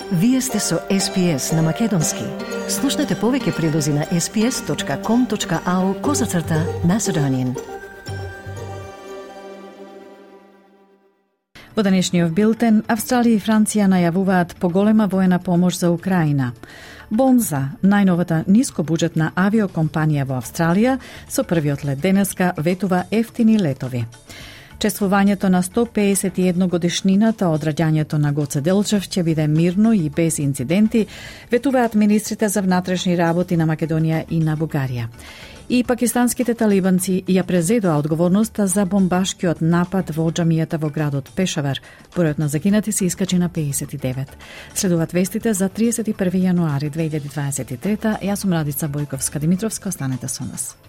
Вие сте со SPS на Македонски. Слушнете повеќе прилози на sps.com.au/Macedonian. Во денешниот билтен, Австралија и Франција најавуваат поголема воена помош за Украина. Бонза, најновата нискобуџетна авиокомпанија во Австралија, со првиот лет денеска ветува ефтини летови. Чествувањето на 151 годишнината од раѓањето на Гоце Делчев ќе биде мирно и без инциденти, ветуваат министрите за внатрешни работи на Македонија и на Бугарија. И пакистанските талибанци ја презедоа одговорноста за бомбашкиот напад во џамијата во градот Пешавар. Бројот на загинати се искачи на 59. Следуваат вестите за 31 јануари 2023. Јас сум Радица Бојковска-Димитровска, останете со нас.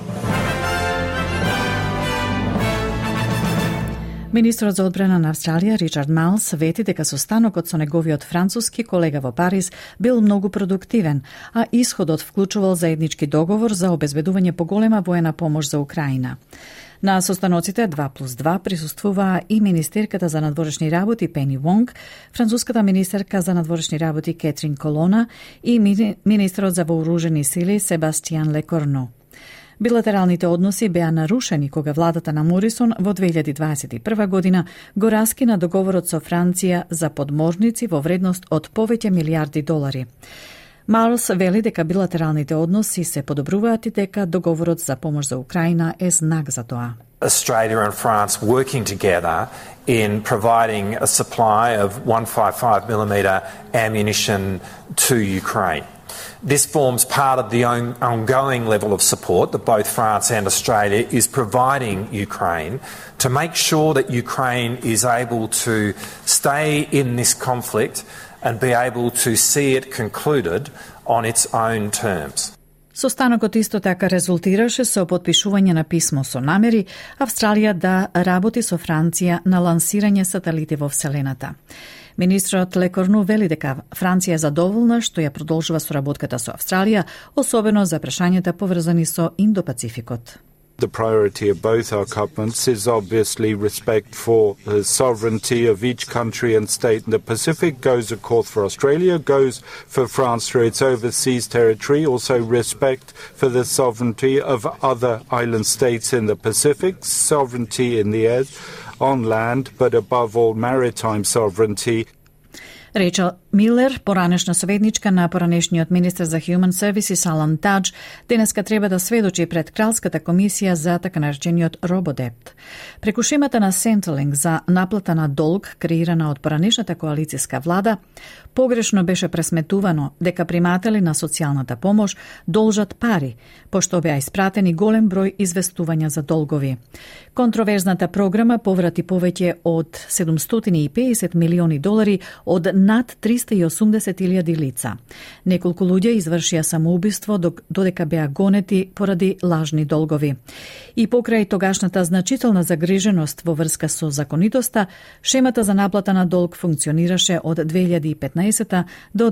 Министрот за одбрана на Австралија, Ричард Малс, вети дека состанокот со неговиот француски колега во Париз бил многу продуктивен, а исходот вклучувал заеднички договор за обезбедување поголема воена помош за Украина. На состаноците 2+2 присуствуваа и министерката за надворешни работи Пени Вонг, француската министерка за надворешни работи Кетрин Колона и министерот за вооружени сили Себастијан Лекорно. Билатералните односи беа нарушени кога владата на Морисон во 2021 година го раскина договорот со Франција за подморници во вредност од повеќе милиарди долари. Марлс вели дека билатералните односи се подобруваат и дека договорот за помош за Украина е знак за тоа. Australia and France working together in providing a supply of 155mm ammunition to Ukraine. This forms part of the ongoing level of support that both France and Australia is providing Ukraine to make sure that Ukraine is able to stay in this conflict and be able to see it concluded on its own terms. Состанокот исто така резултираше со потпишување на писмо со намери Австралија да работи со Франција на лансирање сателити во Вселената. Министрот Лекорну вели дека Франција е задоволна што ја продолжува соработката со Австралија, особено за прашањата поврзани со Индо-Пацификот. The priority of both our governments is obviously respect for the sovereignty of each country and state in the Pacific. Goes, of course, for Australia, goes for France through its overseas territory. Also respect for the sovereignty of other island states in the Pacific, sovereignty in the air, on land, but above all maritime sovereignty. Рейчел Милер, поранешна советничка на поранешниот министер за Human Services Алан Тадж, денеска треба да сведочи пред Кралската комисија за така наречениот рободепт. Преку шемата на Centrelink за наплата на долг, креирана од поранешната коалицијска влада, погрешно беше пресметувано дека приматели на социјалната помош должат пари, пошто беа испратени голем број известувања за долгови. Контроверзната програма поврати повеќе од 750 милиони долари од над 380.000 лица. Неколку луѓе извршија самоубиство додека беа гонети поради лажни долгови. И покрај тогашната значителна загриженост во врска со законитоста, шемата за наплата на долг функционираше од 2015 до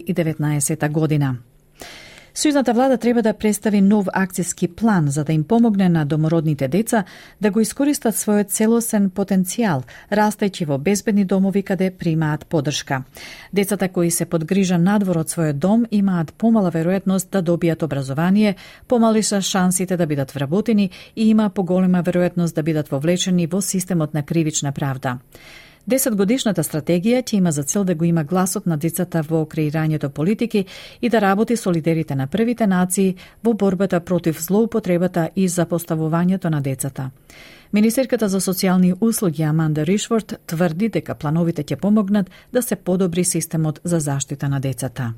2019 година. Сојузната влада треба да представи нов акцијски план за да им помогне на домородните деца да го искористат својот целосен потенцијал, растејќи во безбедни домови каде примаат поддршка. Децата кои се под грижа надвор од својот дом имаат помала веројатност да добијат образование, помали се шансите да бидат вработени и има поголема веројатност да бидат вовлечени во системот на кривична правда. 10-годишната стратегија ќе има за цел да го има гласот на децата во креирањето политики и да работи со лидерите на првите нации во борбата против злоупотребата и запоставувањето на децата. Министерката за социјални услуги Аманда Ришфорд тврди дека плановите ќе помогнат да се подобри системот за заштита на децата.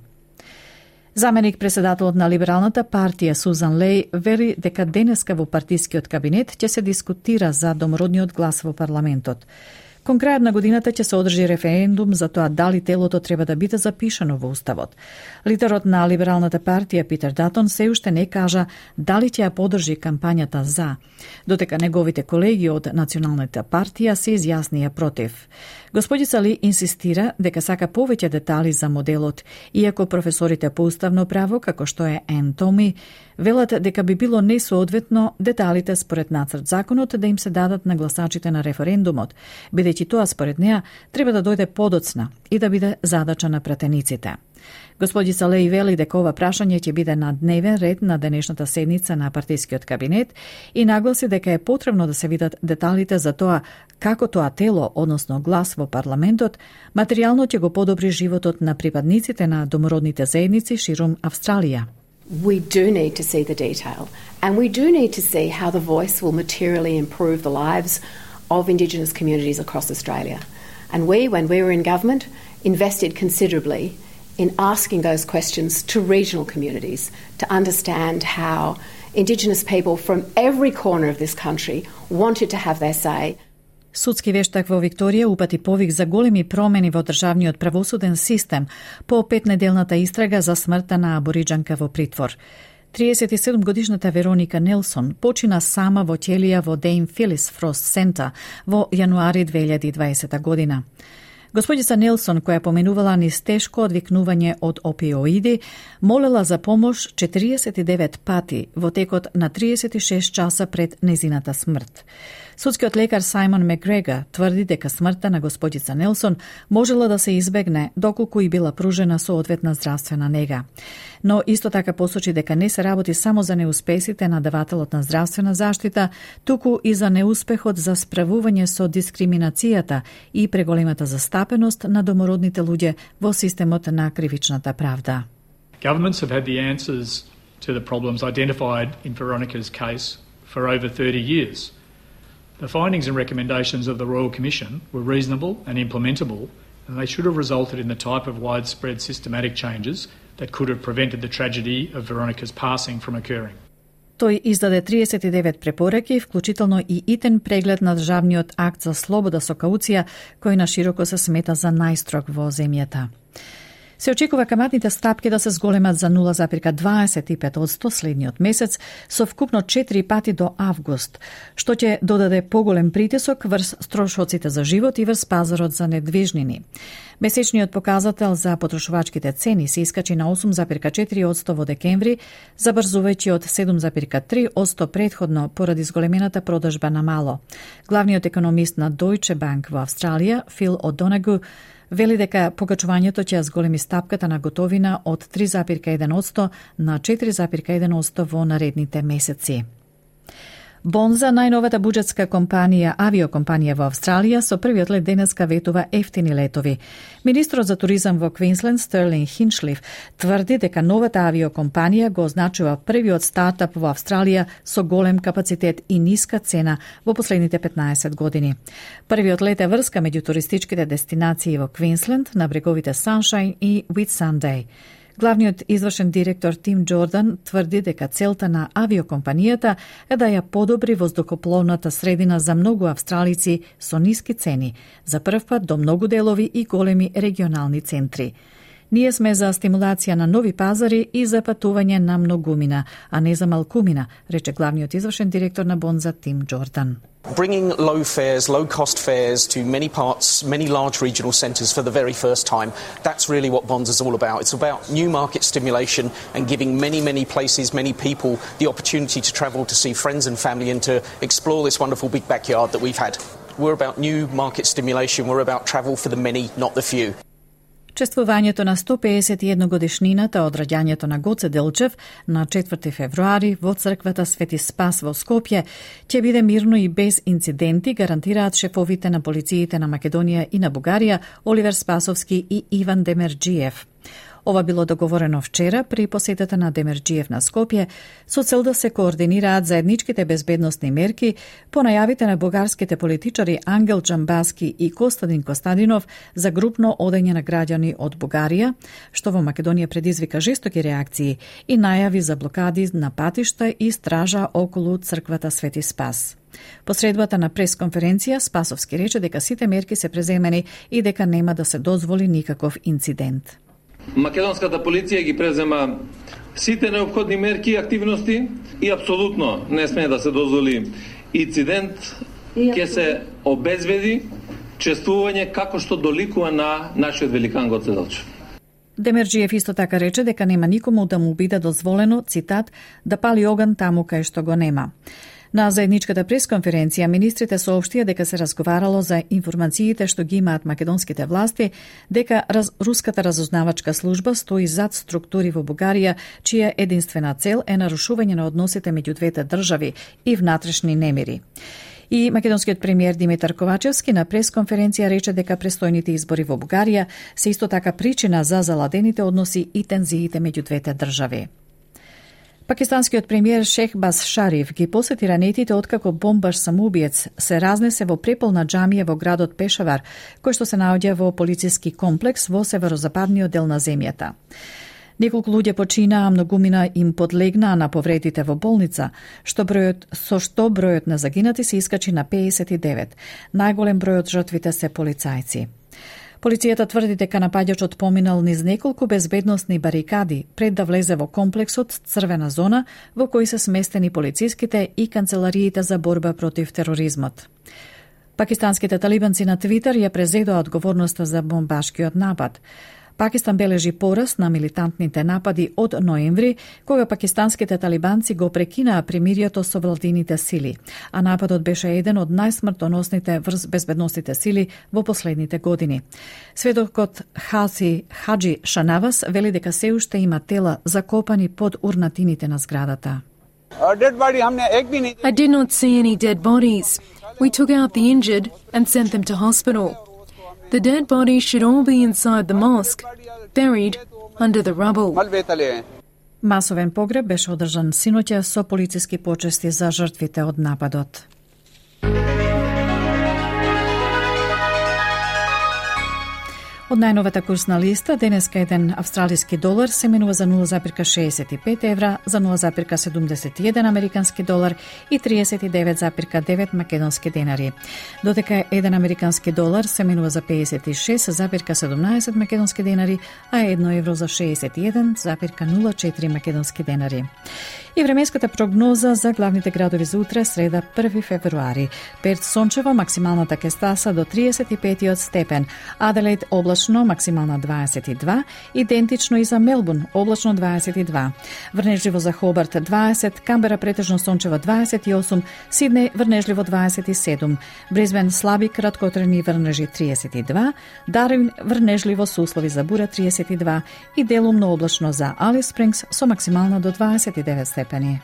Заменик председателот на Либералната партија Сузан Леј вери дека денеска во партискиот кабинет ќе се дискутира за домородниот глас во парламентот. Кон крајот на годината ќе се одржи референдум за тоа дали телото треба да биде запишано во Уставот. Лидерот на Либералната партија Питер Датон се уште не кажа дали ќе ја поддржи кампањата за, додека неговите колеги од Националната партија се изјаснија против. Господица Ли инсистира дека сака повеќе детали за моделот, иако професорите по уставно право, како што е Ен Томи, велат дека би било несоодветно деталите според нацрт законот да им се дадат на гласачите на референдумот, бидејќи тоа според неа треба да дојде подоцна и да биде задача на пратениците. Господица Леј вели дека ова прашање ќе биде на дневен ред на денешната седница на партискиот кабинет и нагласи дека е потребно да се видат деталите за тоа како тоа тело, односно глас во парламентот, материјално ќе го подобри животот на припадниците на домородните заедници ширум Австралија. We do need to see the detail, and we do need to see how the voice will materially improve the lives of Indigenous communities across Australia. And we, when we were in government, invested considerably in asking those questions to regional communities to understand how Indigenous people from every corner of this country wanted to have their say. Судски вештак во Викторија упати повик за големи промени во државниот правосуден систем по 5-неделната истрага за смртта на абориџанка во притвор. 37-годишната Вероника Нелсон почина сама во ќелија во Дейм Филис Фрост Сентар во јануари 2020 година. Господица Нелсон, која поменувала низ тешко одвикнување од опиоиди, молела за помош 49 пати во текот на 36 часа пред незината смрт. Судскиот лекар Сајмон Макгрегор тврди дека смртта на господица Нелсон можела да се избегне доколку и била пружена соодветна здравствена нега. Но исто така посочи дека не се работи само за неуспесите на давателот на здравствена заштита, туку и за неуспехот за справување со дискриминацијата и преголемата застапеност на домородните луѓе во системот на кривичната правда. Governments have had the answers to the problems identified in Veronica's case for over 30 years. The findings and recommendations of the Royal Commission were reasonable and implementable, and they should have resulted in the type of widespread systematic changes that could have prevented the tragedy of Veronica's passing from occurring. Тој издаде 39 препораки, вклучително и итен преглед на државниот акт за слобода со кауција, кој на широко се смета за најстрог во земјата. Се очекува каматните стапки да се зголемат за 0,25% следниот месец, со вкупно 4 пати до август, што ќе додаде поголем притисок врз трошоците за живот и врз пазарот за недвижнини. Месечниот показател за потрошувачките цени се искачи на 8,4% во декември, забрзувајќи од 7,3% претходно поради зголемената продажба на мало. Главниот економист на Deutsche Bank во Австралија, Фил О'Донагу, вели дека покачувањето ќе зголеми стапката на готовина од 3,1% на 4,1% во наредните месеци. Бонза, најновата буџетска компанија, авиокомпанија во Австралија, со првиот лет денеска ветува ефтини летови. Министрот за туризам во Квинсленд, Стерлинг Хинчлиф, тврди дека новата авиокомпанија го означува првиот стартап во Австралија со голем капацитет и ниска цена во последните 15 години. Првиот лет е врска меѓу туристичките дестинации во Квинсленд на бреговите Sunshine и Whitsunday. Главниот извршен директор Тим Джордан тврди дека целта на авиокомпанијата е да ја подобри воздухопловната средина за многу австралици со ниски цени, за прв пат до многу делови и големи регионални центри. Ние сме за стимулација на нови пазари и за патување на многумина, а не за малкумина, рече главниот извршен директор на Бонза Тим Джордан. Bringing low fares, low-cost fares to many parts, many large regional centres for the very first time, that's really what Bonds is all about. It's about new market stimulation and giving many, many places, many people the opportunity to travel to see friends and family and to explore this wonderful big backyard that we've had. We're about new market stimulation. We're about travel for the many, not the few. Чествувањето на 151 годишнината од раѓањето на Гоце Делчев на 4 февруари во црквата Свети Спас во Скопје ќе биде мирно и без инциденти, гарантираат шефовите на полициите на Македонија и на Бугарија Оливер Спасовски и Иван Демерџиев. Ова било договорено вчера при посетата на Демерџиев на Скопје со цел да се координираат заедничките безбедносни мерки по најавите на бугарските политичари Ангел Джамбаски и Костадин Костадинов за групно одење на граѓани од Бугарија, што во Македонија предизвика жестоки реакции и најави за блокади на патишта и стража околу црквата Свети Спас. Посредбата на пресконференција Спасовски рече дека сите мерки се преземени и дека нема да се дозволи никаков инцидент. Македонската полиција ги презема сите неопходни мерки и активности и апсолутно не смее да се дозволи инцидент, ќе се обезбеди чествување како што доликува на нашиот великан Гоце Делчев. Демерџиев исто така рече дека нема никому да му биде дозволено, цитат, да пали оган таму кај што го нема. На заедничката пресконференција министрите соопштија дека се разговарало за информациите што ги имаат македонските власти, дека руската разузнавачка служба стои зад структури во Бугарија, чија единствена цел е нарушување на односите меѓу двете држави и внатрешни немири. И македонскиот премиер Димитар Ковачевски на пресконференција рече дека престојните избори во Бугарија се исто така причина за заладените односи и тензиите меѓу двете држави. Пакистанскиот премиер Шехбаз Шариф ги посети ранетите откако бомбаш самоубиец се разнесе во преполна џамија во градот Пешавар, кој што се наоѓа во полициски комплекс во северозападниот дел на земјата. Неколку луѓе починаа, а многумина им подлегнаа на повредите во болница, што бројот на загинати се искачи на 59. Најголем број од жртвите се полицајци. Полицијата тврди дека напаѓачот поминал низ неколку безбедносни барикади пред да влезе во комплексот црвена зона во кој се сместени полициските и канцелариите за борба против тероризмот. Пакистанските талибанци на Твитер ја презедоа одговорноста за бомбашкиот напад. Пакистан бележи пораст на милитантните напади од ноември, кога пакистанските талибанци го прекинаа примирието со владините сили, а нападот беше еден од најсмртоносните врз безбедносните сили во последните години. Сведокот Хаджи Шанавас вели дека се уште има тела закопани под урнатините на зградата. I did not see any dead bodies. We took out the injured and sent them to hospital. The dead bodies should all be inside the mosque, buried under the rubble. Масовен погреб беше одржан синоќа со полициски почести за жртвите од нападот. Од најновата курсна листа, денеска еден австралиски долар се менува за 0,65 евра, за 0,71 американски долар и 39,9 македонски денари. Додека еден американски долар се менува за 56,17 македонски денари, а 1 евро за 61,04 македонски денари. И временската прогноза за главните градови за утре, среда 1 февруари. Перт сончево, максималната ке стаса до 35 степен. Аделаид облачно, максимална 22, идентично и за Мелбурн, облачно 22. Врнежливо за Хобарт 20, Камбера претежно сончево 28, Сиднеј врнежливо 27, Бризбен слаби краткотрени врнежи 32, Дарвин врнежливо со услови за бура 32 и делумно облачно за Алис Спрингс со максимална до 29 степени.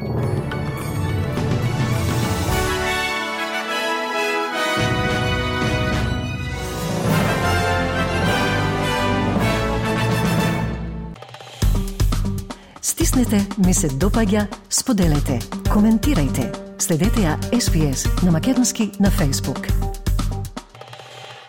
Стиснете, ми се допаѓа, споделете, коментирајте. Следете ја SPS на македонски на Facebook.